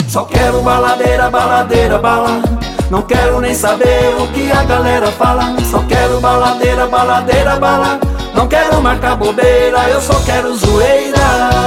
Só quero baladeira, baladeira, bala. Não quero nem saber o que a galera fala. Só quero baladeira, baladeira, bala. Não quero marcar bobeira, eu só quero zoeira.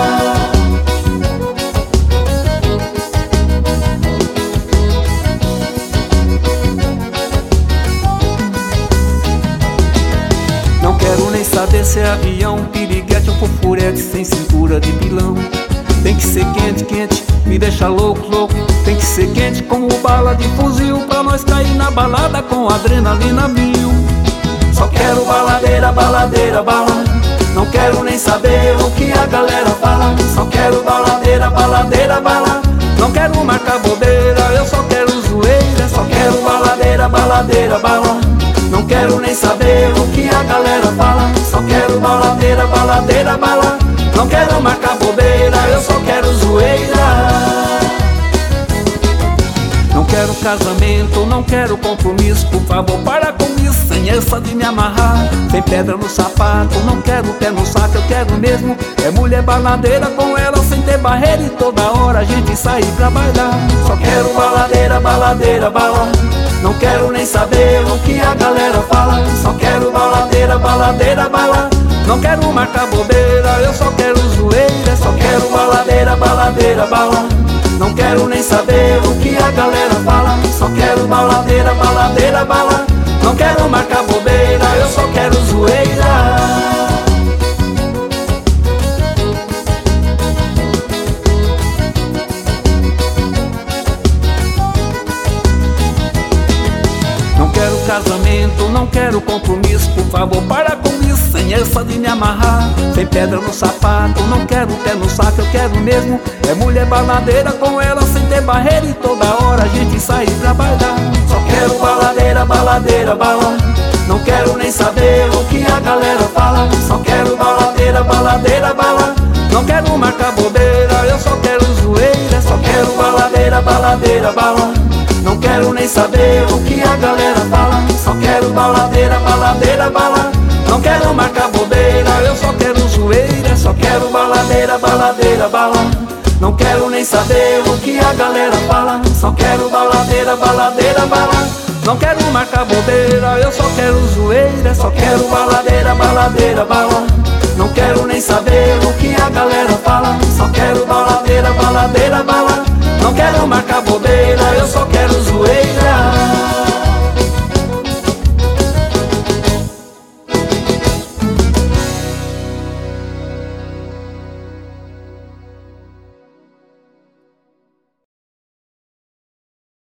Não quero nem saber se é avião, piriguete ou fofurete sem cintura de pilão. Tem que ser quente, quente, me deixa louco, louco. Tem que ser quente como bala de fuzil, pra nós cair na balada com adrenalina mil. Só quero baladeira, baladeira, bala. Não quero nem saber o que a galera fala. Só quero baladeira, baladeira, bala. Não quero marcar bobeira, eu só quero zoeira. Só quero baladeira, baladeira, bala. Não quero nem saber o que a galera fala. Só quero baladeira, baladeira, bala. Não quero marcar bobeira, eu só quero zoeira. Não quero casamento, não quero compromisso. Por favor, para com isso, sem essa de me amarrar. Sem pedra no sapato, não quero pé no saco. Eu quero mesmo é mulher baladeira, com ela sem ter barreira. E toda hora a gente sair pra bailar. Só quero baladeira, baladeira, bala. Não quero nem saber o que a galera fala. Só quero baladeira, baladeira, bala. Não quero marcar bobeira, eu só quero zoeira. Só quero baladeira, baladeira, bala. Não quero nem saber o que a galera fala. Só quero baladeira, baladeira, bala. Não quero marcar bobeira, eu só quero zoeira. Não quero casamento, não quero compromisso. Por favor, para com isso, sem essa de me amarrar. Sem pedra no sapato, não quero pé no saco. Eu quero mesmo é mulher baladeira, com ela sem ter barreira. E toda hora a gente sair pra bailar. Só quero baladeira, baladeira, bala. Não quero nem saber o que a galera fala. Só quero baladeira, baladeira, bala. Não quero marcar bobeira, eu só quero zoeira. Só quero baladeira, baladeira, bala. Não quero nem saber o que a galera fala. Só quero baladeira, baladeira, bala. Não quero marcar bobeira, eu só quero zoeira. Só quero baladeira, baladeira, bala. Não quero nem saber o que a galera fala. Só quero baladeira, baladeira, bala. Não quero marcar bobeira, eu só quero zoeira. Só quero baladeira, baladeira, bala. Não quero nem saber o que a galera fala. Só quero baladeira, baladeira, bala. Não quero marcar bobeira, eu só quero